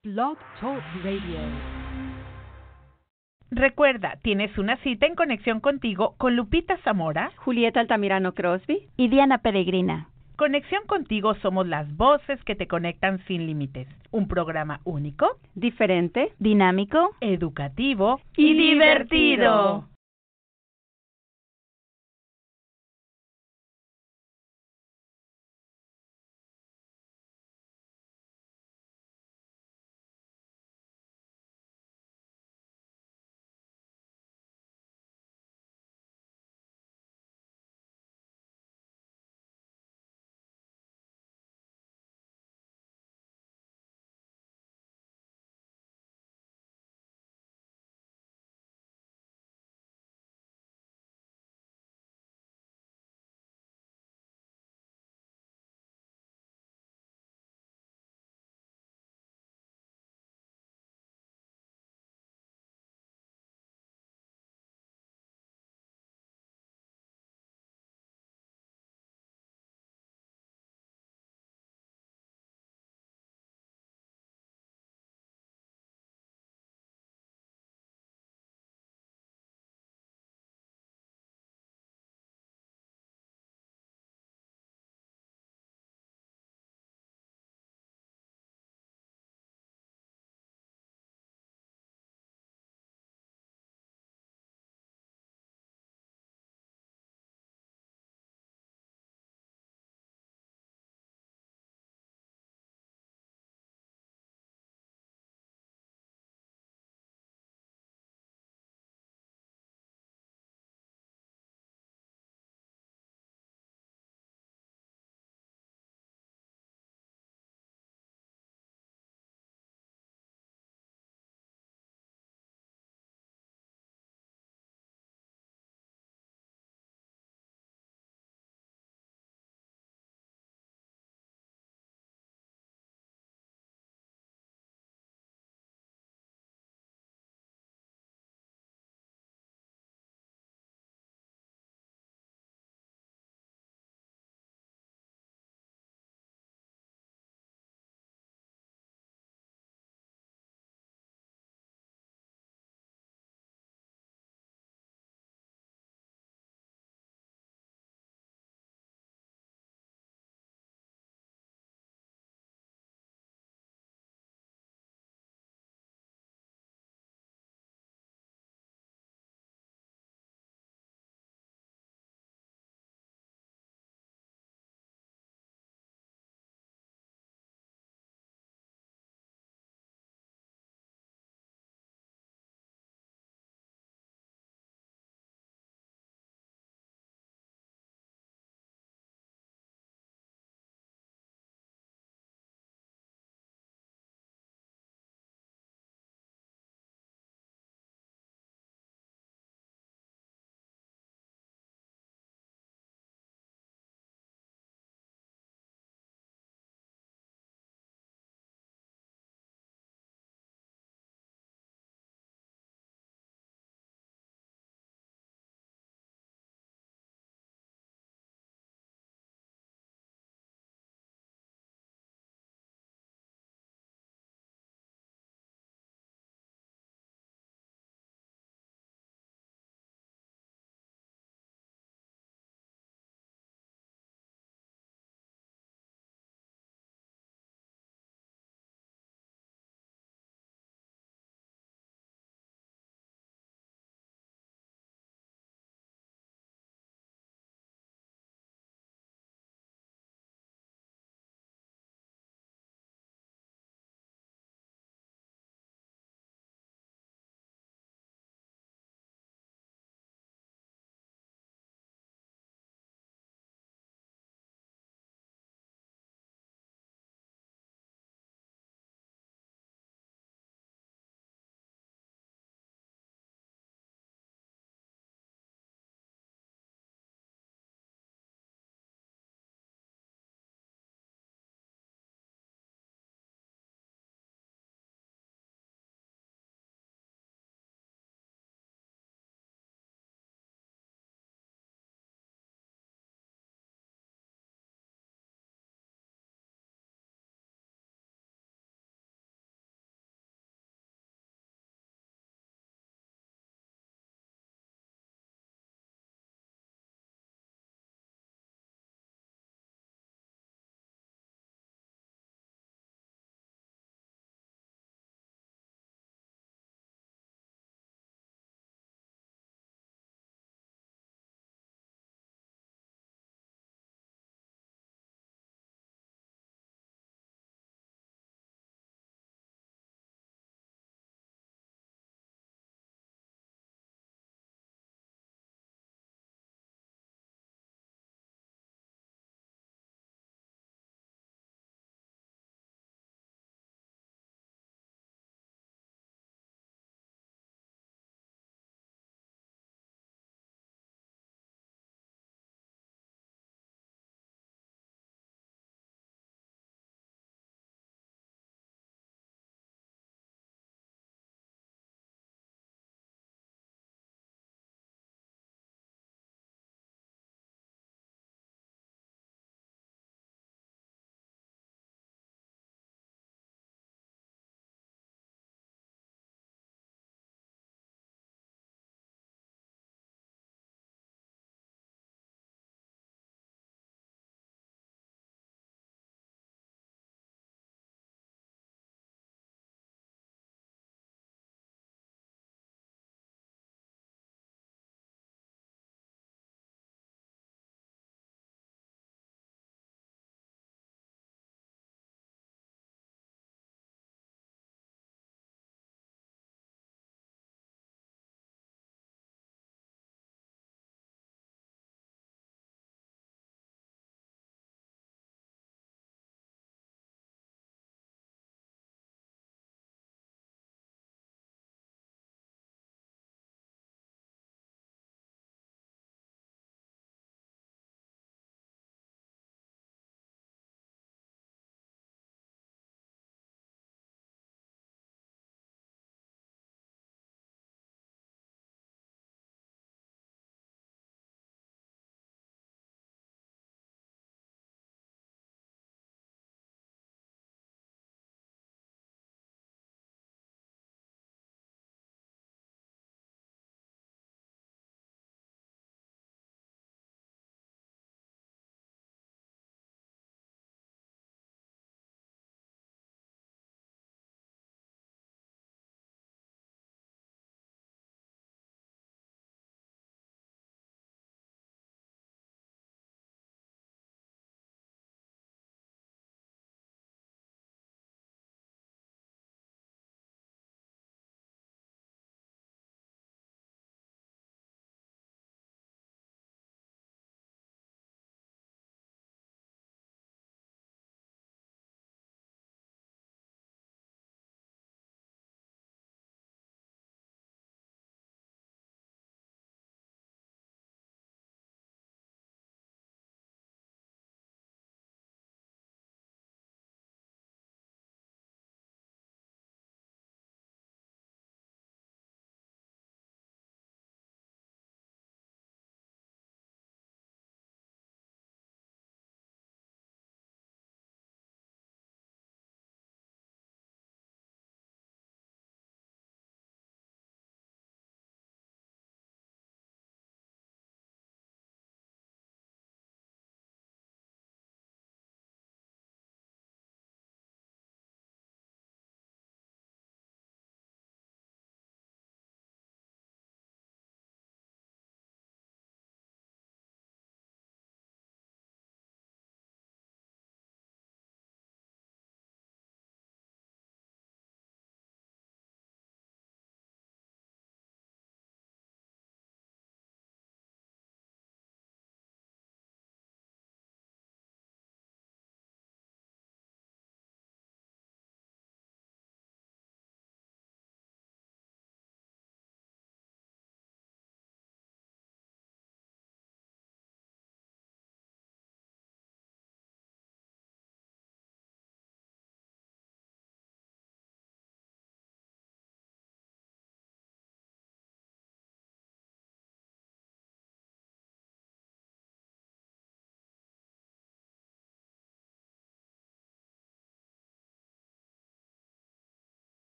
Blog Talk Radio. Recuerda, tienes una cita en Conexión Contigo con Lupita Zamora, Julieta Altamirano Crosby y Diana Peregrina. Conexión Contigo somos las voces que te conectan sin límites. Un programa único, diferente, dinámico, educativo y divertido.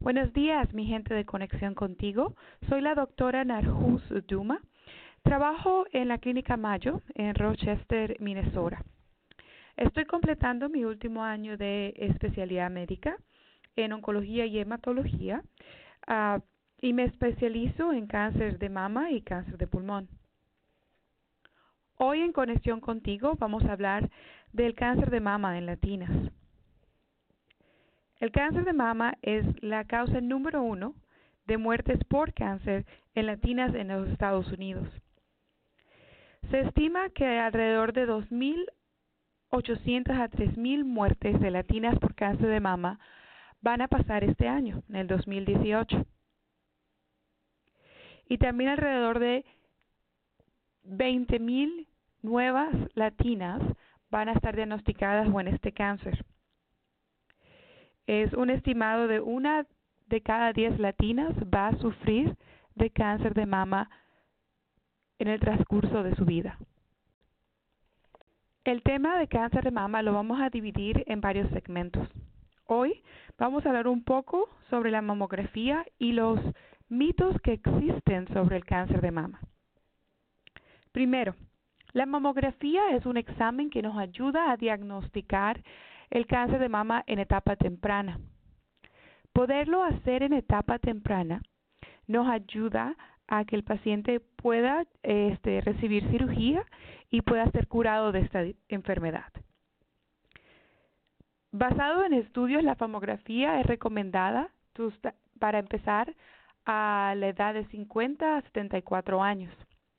Buenos días, mi gente de Conexión Contigo. Soy la doctora Narjus Duma. Trabajo en la Clínica Mayo en Rochester, Minnesota. Estoy completando mi último año de especialidad médica en oncología y hematología y me especializo en cáncer de mama y cáncer de pulmón. Hoy en Conexión Contigo vamos a hablar del cáncer de mama en latinas. El cáncer de mama es la causa número 1 de muertes por cáncer en latinas en los Estados Unidos. Se estima que alrededor de 2.800 a 3.000 muertes de latinas por cáncer de mama van a pasar este año, en el 2018. Y también alrededor de 20.000 nuevas latinas van a estar diagnosticadas con este cáncer. Es un estimado de 1 de cada 10 latinas va a sufrir de cáncer de mama en el transcurso de su vida. El tema de cáncer de mama lo vamos a dividir en varios segmentos. Hoy vamos a hablar un poco sobre la mamografía y los mitos que existen sobre el cáncer de mama. Primero, la mamografía es un examen que nos ayuda a diagnosticar el cáncer de mama en etapa temprana. Poderlo hacer en etapa temprana nos ayuda a que el paciente pueda recibir cirugía y pueda ser curado de esta enfermedad. Basado en estudios, la mamografía es recomendada para empezar a la edad de 50 a 74 años.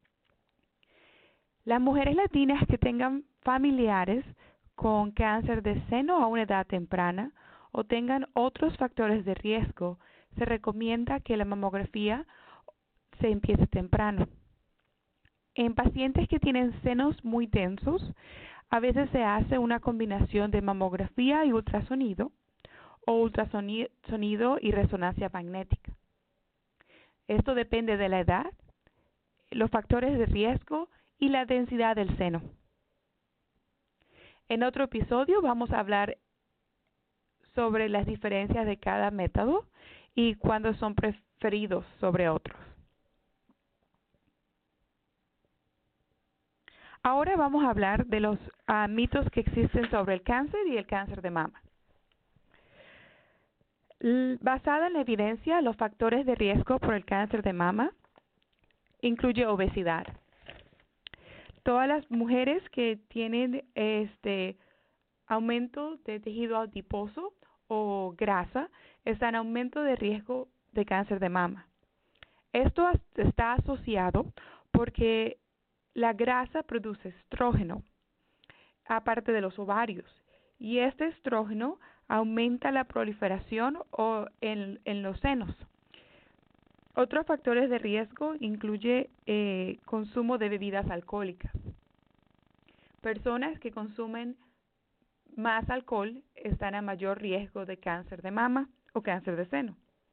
Las mujeres latinas que tengan familiares con cáncer de seno a una edad temprana o tengan otros factores de riesgo, se recomienda que la mamografía se empiece temprano. En pacientes que tienen senos muy densos, a veces se hace una combinación de mamografía y ultrasonido o ultrasonido y resonancia magnética. Esto depende de la edad, los factores de riesgo y la densidad del seno. En otro episodio vamos a hablar sobre las diferencias de cada método y cuándo son preferidos sobre otros. Ahora vamos a hablar de los mitos que existen sobre el cáncer y el cáncer de mama. Basada en la evidencia, los factores de riesgo por el cáncer de mama incluye obesidad. Todas las mujeres que tienen aumento de tejido adiposo o grasa están en aumento de riesgo de cáncer de mama. Esto está asociado porque la grasa produce estrógeno, aparte de los ovarios, y este estrógeno aumenta la proliferación en los senos. Otros factores de riesgo incluye consumo de bebidas alcohólicas. Personas que consumen más alcohol están a mayor riesgo de cáncer de mama o cáncer de seno.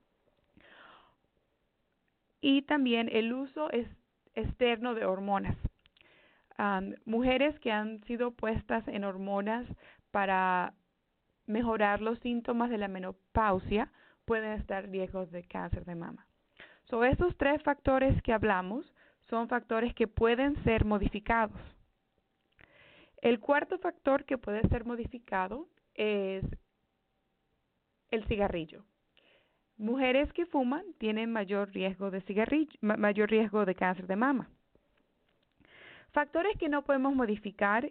Y también el uso externo de hormonas. Mujeres que han sido puestas en hormonas para mejorar los síntomas de la menopausia pueden estar en riesgo de cáncer de mama. Estos 3 factores que hablamos son factores que pueden ser modificados. El cuarto factor que puede ser modificado es el cigarrillo. Mujeres que fuman tienen mayor riesgo de mayor riesgo de cáncer de mama. Factores que no podemos modificar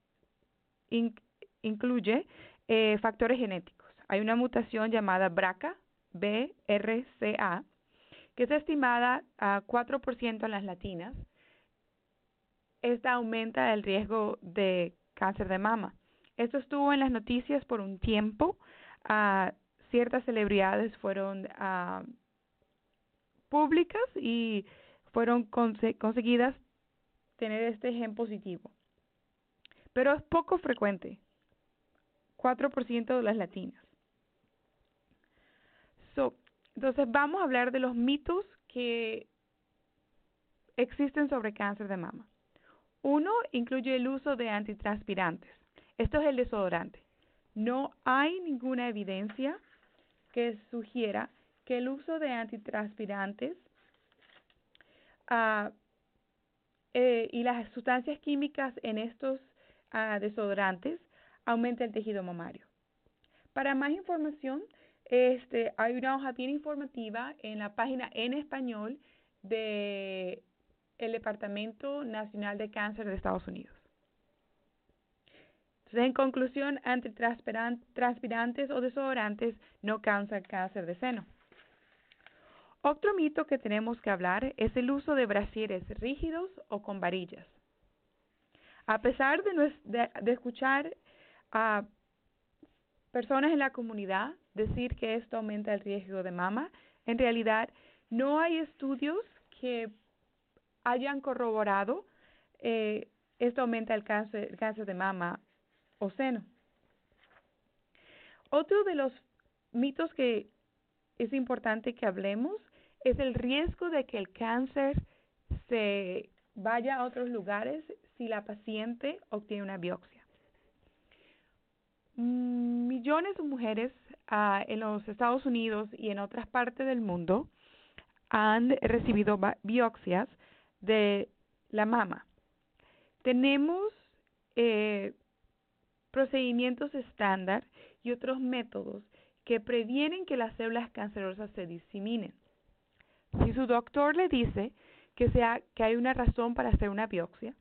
incluye factores genéticos. Hay una mutación llamada BRCA, BRCA, que es estimada a 4% en las latinas. Esta aumenta el riesgo de cáncer de mama. Esto estuvo en las noticias por un tiempo. Ciertas celebridades fueron públicas y fueron conseguidas tener este gen positivo. Pero es poco frecuente. 4% de las latinas. Entonces vamos a hablar de los mitos que existen sobre cáncer de mama. Uno incluye el uso de antitranspirantes. Esto es el desodorante. No hay ninguna evidencia que sugiera que el uso de antitranspirantes y las sustancias químicas en estos desodorantes aumenta el tejido mamario. Para más información, hay una hoja bien informativa en la página en español del Departamento Nacional de Cáncer de Estados Unidos. Entonces, en conclusión, antitranspirantes o desodorantes no causan cáncer de seno. Otro mito que tenemos que hablar es el uso de brasieres rígidos o con varillas. A pesar de escuchar a personas en la comunidad decir que esto aumenta el riesgo de mama, en realidad no hay estudios que hayan corroborado esto aumenta el cáncer de mama o seno. Otro de los mitos que es importante que hablemos es el riesgo de que el cáncer se vaya a otros lugares si la paciente obtiene una biopsia. Millones de mujeres en los Estados Unidos y en otras partes del mundo han recibido biopsias de la mama. Tenemos procedimientos estándar y otros métodos que previenen que las células cancerosas se diseminen. Si su doctor le dice que hay una razón para hacer una biopsia,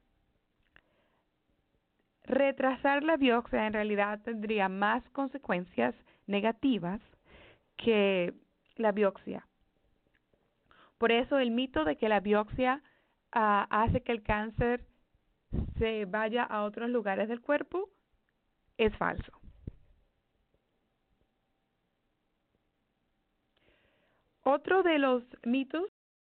retrasar la biopsia en realidad tendría más consecuencias negativas que la biopsia. Por eso el mito de que la biopsia hace que el cáncer se vaya a otros lugares del cuerpo es falso. Otro de los mitos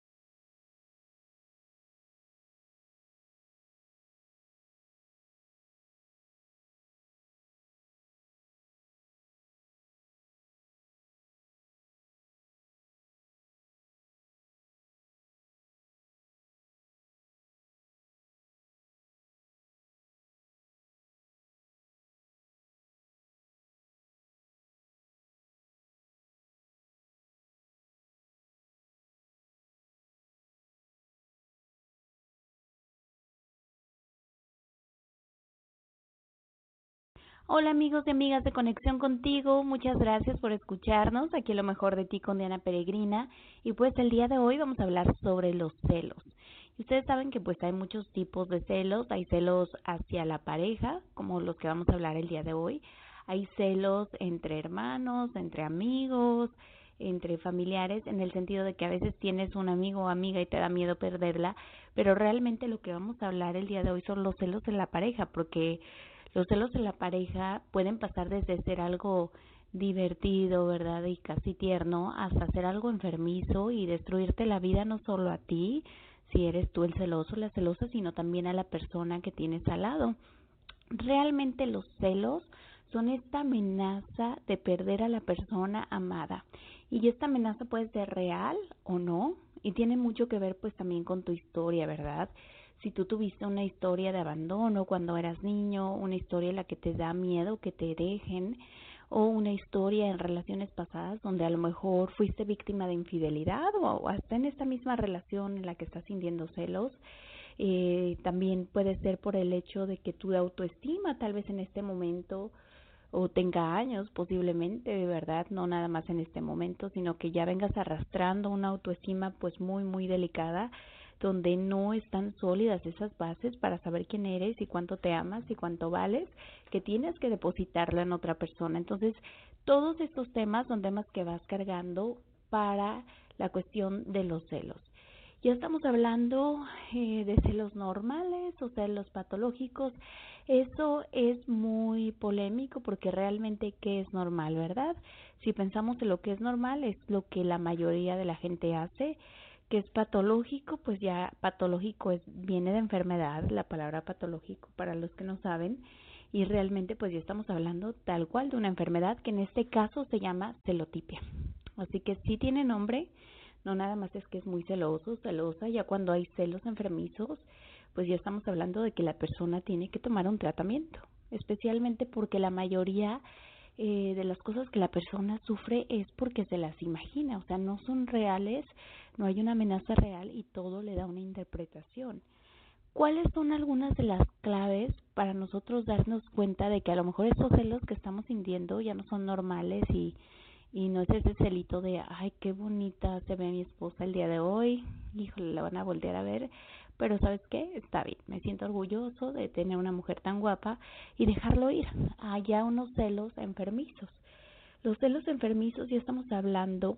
Hola amigos y amigas de Conexión Contigo, muchas gracias por escucharnos, aquí lo mejor de ti con Diana Peregrina, y pues el día de hoy vamos a hablar sobre los celos. Y ustedes saben que pues hay muchos tipos de celos, hay celos hacia la pareja, como los que vamos a hablar el día de hoy, hay celos entre hermanos, entre amigos, entre familiares, en el sentido de que a veces tienes un amigo o amiga y te da miedo perderla, pero realmente lo que vamos a hablar el día de hoy son los celos en la pareja, porque los celos en la pareja pueden pasar desde ser algo divertido, ¿verdad? Y casi tierno, hasta ser algo enfermizo y destruirte la vida no solo a ti, si eres tú el celoso o la celosa, sino también a la persona que tienes al lado. Realmente los celos son esta amenaza de perder a la persona amada. Y esta amenaza puede ser real o no, y tiene mucho que ver pues también con tu historia, ¿verdad? Si tú tuviste una historia de abandono cuando eras niño, una historia en la que te da miedo que te dejen, o una historia en relaciones pasadas donde a lo mejor fuiste víctima de infidelidad, o hasta en esta misma relación en la que estás sintiendo celos, también puede ser por el hecho de que tu autoestima tal vez en este momento o tenga años posiblemente, de verdad, no nada más en este momento, sino que ya vengas arrastrando una autoestima pues muy muy delicada, donde no están sólidas esas bases para saber quién eres y cuánto te amas y cuánto vales, que tienes que depositarlo en otra persona. Entonces, todos estos temas son temas que vas cargando para la cuestión de los celos. Ya estamos hablando de celos normales o celos patológicos. Eso es muy polémico porque realmente ¿qué es normal, verdad? Si pensamos en lo que es normal, es lo que la mayoría de la gente hace. Que es patológico, pues ya patológico viene de enfermedad, la palabra patológico para los que no saben, y realmente pues ya estamos hablando tal cual de una enfermedad que en este caso se llama celotipia. Así que sí tiene nombre, no nada más es que es muy celoso, celosa, ya cuando hay celos enfermizos, pues ya estamos hablando de que la persona tiene que tomar un tratamiento, especialmente porque la mayoría de las cosas que la persona sufre es porque se las imagina, o sea, no son reales, no hay una amenaza real y todo le da una interpretación. ¿Cuáles son algunas de las claves para nosotros darnos cuenta de que a lo mejor esos celos que estamos sintiendo ya no son normales y no es ese celito de, ay, qué bonita se ve mi esposa el día de hoy, híjole, la van a voltear a ver, pero ¿sabes qué? Está bien, me siento orgulloso de tener una mujer tan guapa y dejarlo ir? Hay ya unos celos enfermizos. Los celos enfermizos ya estamos hablando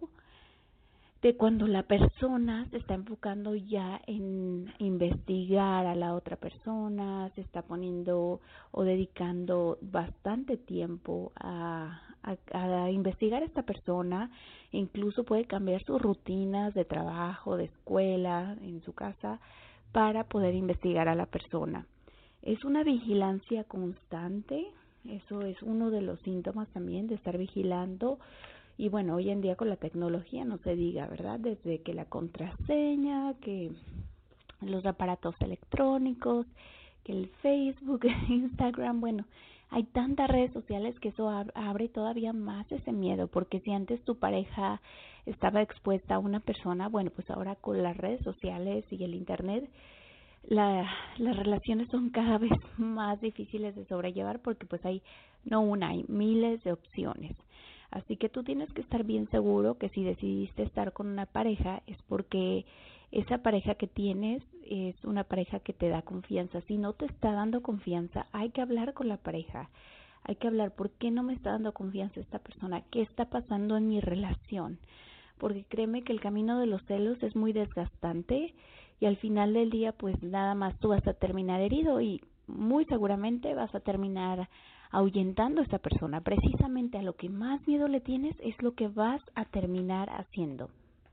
de cuando la persona se está enfocando ya en investigar a la otra persona, se está poniendo o dedicando bastante tiempo a investigar a esta persona, incluso puede cambiar sus rutinas de trabajo, de escuela, en su casa, para poder investigar a la persona. Es una vigilancia constante, eso es uno de los síntomas también de estar vigilando. Y bueno, hoy en día con la tecnología no se diga, ¿verdad? Desde que la contraseña, que los aparatos electrónicos, que el Facebook, Instagram, bueno, hay tantas redes sociales que eso abre todavía más ese miedo, porque si antes tu pareja estaba expuesta a una persona, bueno, pues ahora con las redes sociales y el internet, las relaciones son cada vez más difíciles de sobrellevar porque pues hay miles de opciones. Así que tú tienes que estar bien seguro que si decidiste estar con una pareja es porque esa pareja que tienes es una pareja que te da confianza. Si no te está dando confianza, hay que hablar con la pareja. Hay que hablar, ¿por qué no me está dando confianza esta persona? ¿Qué está pasando en mi relación? Porque créeme que el camino de los celos es muy desgastante y al final del día pues nada más tú vas a terminar herido y muy seguramente vas a terminar ahuyentando a esta persona. Precisamente a lo que más miedo le tienes es lo que vas a terminar haciendo.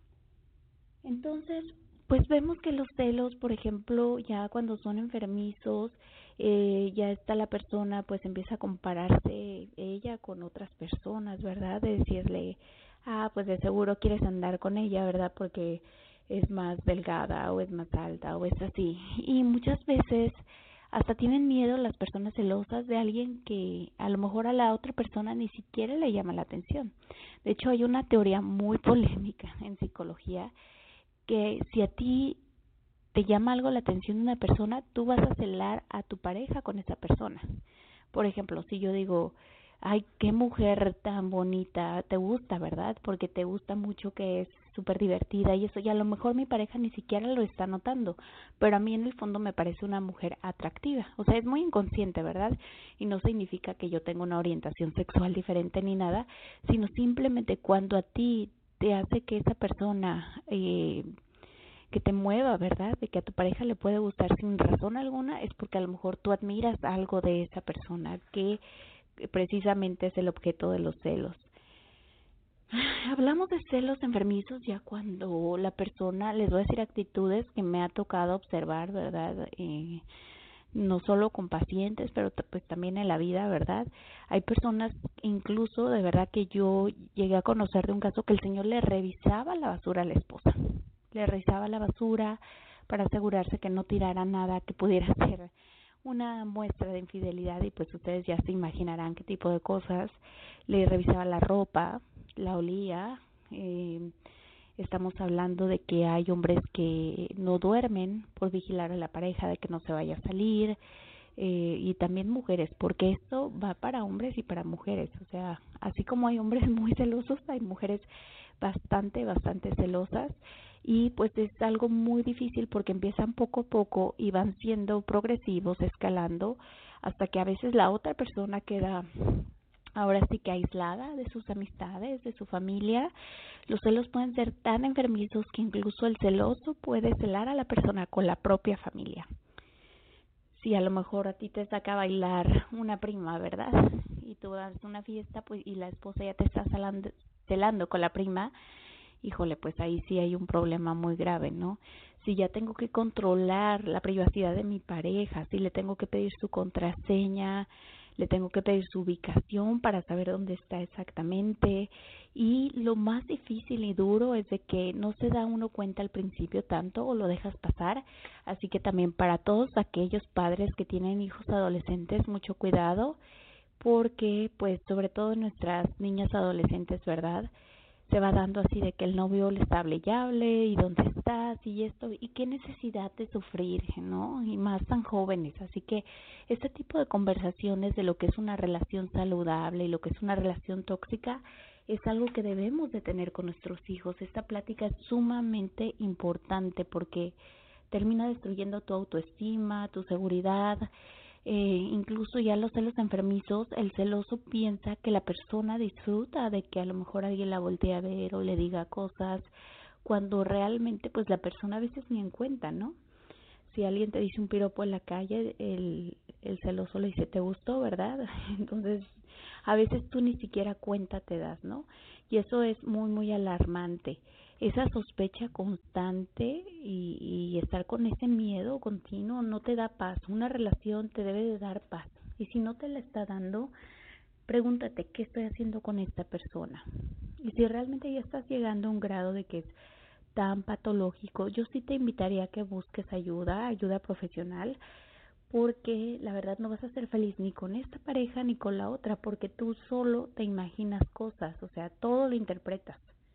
Entonces, pues vemos que los celos, por ejemplo, ya cuando son enfermizos, ya está la persona, pues empieza a compararse ella con otras personas, ¿verdad? De decirle, pues de seguro quieres andar con ella, ¿verdad? Porque es más delgada o es más alta o es así. Y muchas veces hasta tienen miedo las personas celosas de alguien que a lo mejor a la otra persona ni siquiera le llama la atención. De hecho, hay una teoría muy polémica en psicología que si a ti te llama algo la atención de una persona, tú vas a celar a tu pareja con esa persona. Por ejemplo, si yo digo, ay, qué mujer tan bonita, te gusta, ¿verdad? Porque te gusta mucho, que es súper divertida y eso, y a lo mejor mi pareja ni siquiera lo está notando, pero a mí en el fondo me parece una mujer atractiva. O sea, es muy inconsciente, ¿verdad? Y no significa que yo tenga una orientación sexual diferente ni nada, sino simplemente cuando a ti te hace que esa persona que te mueva, ¿verdad? De que a tu pareja le puede gustar sin razón alguna, es porque a lo mejor tú admiras algo de esa persona que precisamente es el objeto de los celos. Hablamos de celos enfermizos ya cuando la persona, les voy a decir actitudes que me ha tocado observar, ¿verdad? No solo con pacientes, pero pues también en la vida, ¿verdad? Hay personas, incluso de verdad que yo llegué a conocer de un caso que el señor le revisaba la basura a la esposa. Le revisaba la basura para asegurarse que no tirara nada que pudiera ser una muestra de infidelidad, y pues ustedes ya se imaginarán qué tipo de cosas. Le revisaba la ropa, la olía. Estamos hablando de que hay hombres que no duermen por vigilar a la pareja de que no se vaya a salir, y también mujeres, porque esto va para hombres y para mujeres. O sea, así como hay hombres muy celosos, hay mujeres bastante celosas, y pues es algo muy difícil porque empiezan poco a poco y van siendo progresivos, escalando, hasta que a veces la otra persona queda ahora sí que aislada de sus amistades, de su familia. Los celos pueden ser tan enfermizos que incluso el celoso puede celar a la persona con la propia familia. Si a lo mejor a ti te saca a bailar una prima, ¿verdad? Y tú vas a una fiesta, pues, y la esposa ya te está celando con la prima, híjole, pues ahí sí hay un problema muy grave, ¿no? Si ya tengo que controlar la privacidad de mi pareja, si le tengo que pedir su contraseña, le tengo que pedir su ubicación para saber dónde está exactamente. Y lo más difícil y duro es de que no se da uno cuenta al principio tanto o lo dejas pasar. Así que también para todos aquellos padres que tienen hijos adolescentes, mucho cuidado, porque pues sobre todo en nuestras niñas adolescentes, ¿verdad? Se va dando así de que el novio le está hable y hable, y dónde estás, y esto, y qué necesidad de sufrir, ¿no? Y más tan jóvenes, así que este tipo de conversaciones de lo que es una relación saludable y lo que es una relación tóxica es algo que debemos de tener con nuestros hijos. Esta plática es sumamente importante porque termina destruyendo tu autoestima, tu seguridad. Incluso ya los celos enfermizos, el celoso piensa que la persona disfruta de que a lo mejor alguien la voltee a ver o le diga cosas, cuando realmente pues la persona a veces ni en cuenta, ¿no? Si alguien te dice un piropo en la calle, el celoso le dice, ¿te gustó, verdad? Entonces, a veces tú ni siquiera cuenta te das, ¿no? Y eso es muy, muy alarmante. Esa sospecha constante y estar con ese miedo continuo no te da paz. Una relación te debe de dar paz. Y si no te la está dando, pregúntate, ¿qué estoy haciendo con esta persona? Y si realmente ya estás llegando a un grado de que es tan patológico, yo sí te invitaría a que busques ayuda profesional, porque la verdad no vas a ser feliz ni con esta pareja ni con la otra, porque tú solo te imaginas cosas, o sea, todo lo interpretas.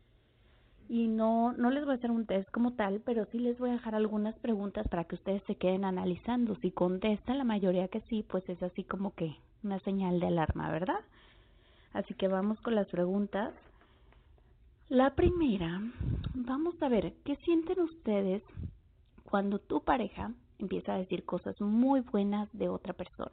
Y no les voy a hacer un test como tal, pero sí les voy a dejar algunas preguntas para que ustedes se queden analizando. Si contestan la mayoría que sí, pues es así como que una señal de alarma, ¿verdad? Así que vamos con las preguntas. La primera, vamos a ver, ¿qué sienten ustedes cuando tu pareja empieza a decir cosas muy buenas de otra persona?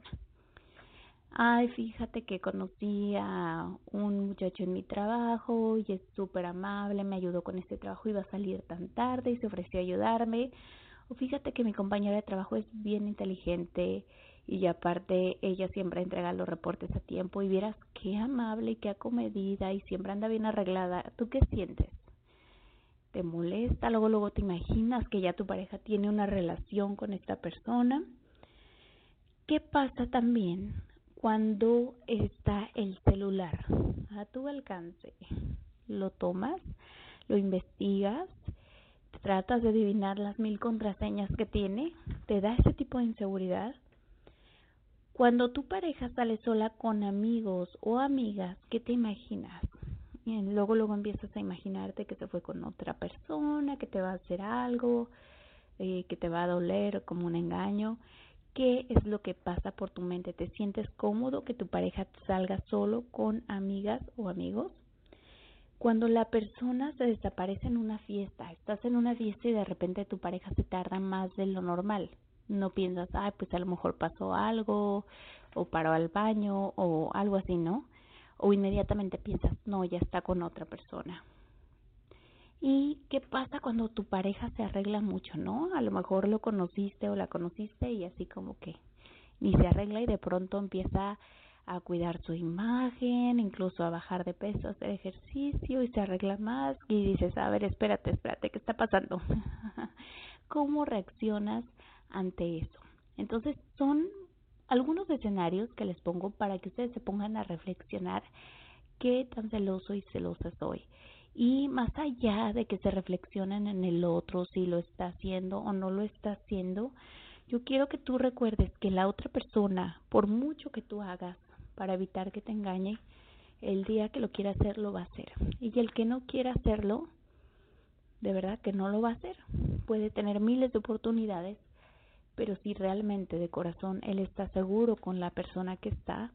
Ay, fíjate que conocí a un muchacho en mi trabajo y es súper amable, me ayudó con este trabajo, iba a salir tan tarde y se ofreció a ayudarme. O fíjate que mi compañera de trabajo es bien inteligente y aparte ella siempre entrega los reportes a tiempo y vieras qué amable y qué acomedida y siempre anda bien arreglada. ¿Tú qué sientes? ¿Te molesta? Luego te imaginas que ya tu pareja tiene una relación con esta persona. ¿Qué pasa también cuando está el celular a tu alcance? Lo tomas, lo investigas, tratas de adivinar las 1000 contraseñas que tiene, te da ese tipo de inseguridad. Cuando tu pareja sale sola con amigos o amigas, ¿qué te imaginas? Y luego empiezas a imaginarte que se fue con otra persona, que te va a hacer algo, que te va a doler como un engaño. ¿Qué es lo que pasa por tu mente? ¿Te sientes cómodo que tu pareja salga solo con amigas o amigos? Cuando la persona se desaparece en una fiesta, estás en una fiesta y de repente tu pareja se tarda más de lo normal. No piensas, pues a lo mejor pasó algo, o paró al baño, o algo así, ¿no? O inmediatamente piensas, no, ya está con otra persona. ¿Y qué pasa cuando tu pareja se arregla mucho, no? A lo mejor lo conociste o la conociste y así como que ni se arregla y de pronto empieza a cuidar su imagen, incluso a bajar de peso, a hacer ejercicio y se arregla más y dices, a ver, espérate, ¿qué está pasando? ¿Cómo reaccionas ante eso? Entonces son algunos escenarios que les pongo para que ustedes se pongan a reflexionar qué tan celoso y celosa soy. Y más allá de que se reflexionen en el otro, si lo está haciendo o no lo está haciendo, yo quiero que tú recuerdes que la otra persona, por mucho que tú hagas para evitar que te engañe, el día que lo quiera hacer, lo va a hacer. Y el que no quiera hacerlo, de verdad que no lo va a hacer. Puede tener miles de oportunidades, pero si realmente de corazón él está seguro con la persona que está,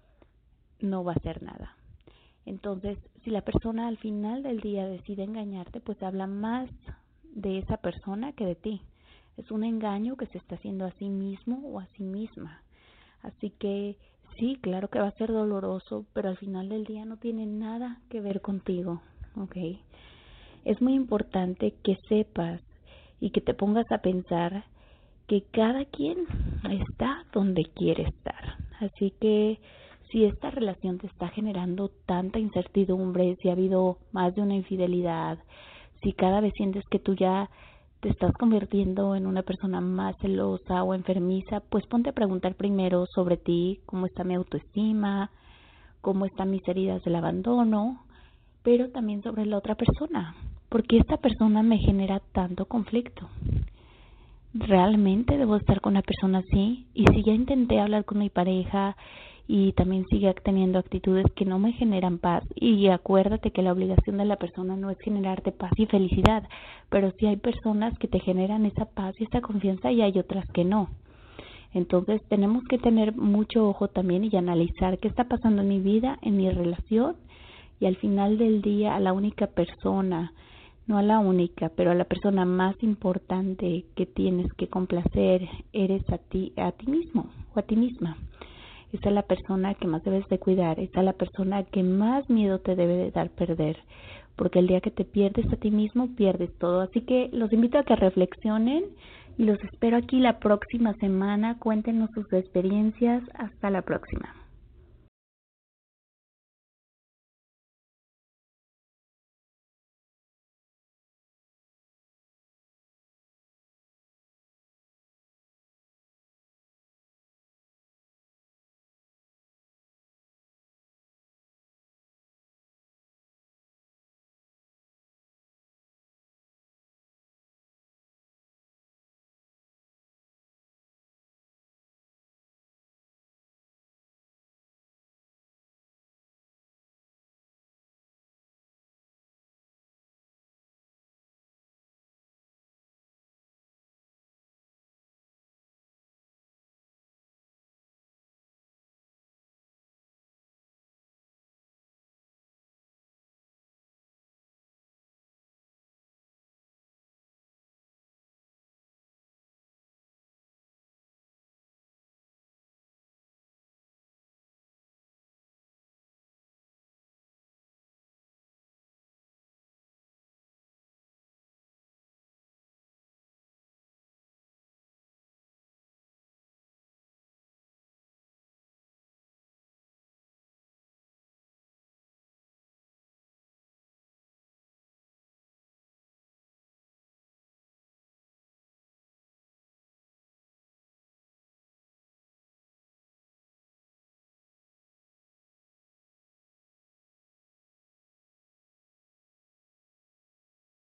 no va a hacer nada. Entonces, si la persona al final del día decide engañarte, pues habla más de esa persona que de ti. Es un engaño que se está haciendo a sí mismo o a sí misma. Así que sí, claro que va a ser doloroso, pero al final del día no tiene nada que ver contigo, ¿ok? Es muy importante que sepas y que te pongas a pensar que cada quien está donde quiere estar. Así que si esta relación te está generando tanta incertidumbre, si ha habido más de una infidelidad, si cada vez sientes que tú ya te estás convirtiendo en una persona más celosa o enfermiza, pues ponte a preguntar primero sobre ti, cómo está mi autoestima, cómo están mis heridas del abandono, pero también sobre la otra persona, porque esta persona me genera tanto conflicto. ¿Realmente debo estar con una persona así? Y si ya intenté hablar con mi pareja y también sigue teniendo actitudes que no me generan paz. Y acuérdate que la obligación de la persona no es generarte paz y felicidad, pero sí hay personas que te generan esa paz y esa confianza y hay otras que no. Entonces tenemos que tener mucho ojo también y analizar qué está pasando en mi vida, en mi relación, y al final del día a la única persona, no a la única, pero a la persona más importante que tienes que complacer eres a ti mismo o a ti misma. Esa es la persona que más debes de cuidar, esa es la persona que más miedo te debe de dar perder, porque el día que te pierdes a ti mismo, pierdes todo. Así que los invito a que reflexionen y los espero aquí la próxima semana. Cuéntenos sus experiencias. Hasta la próxima.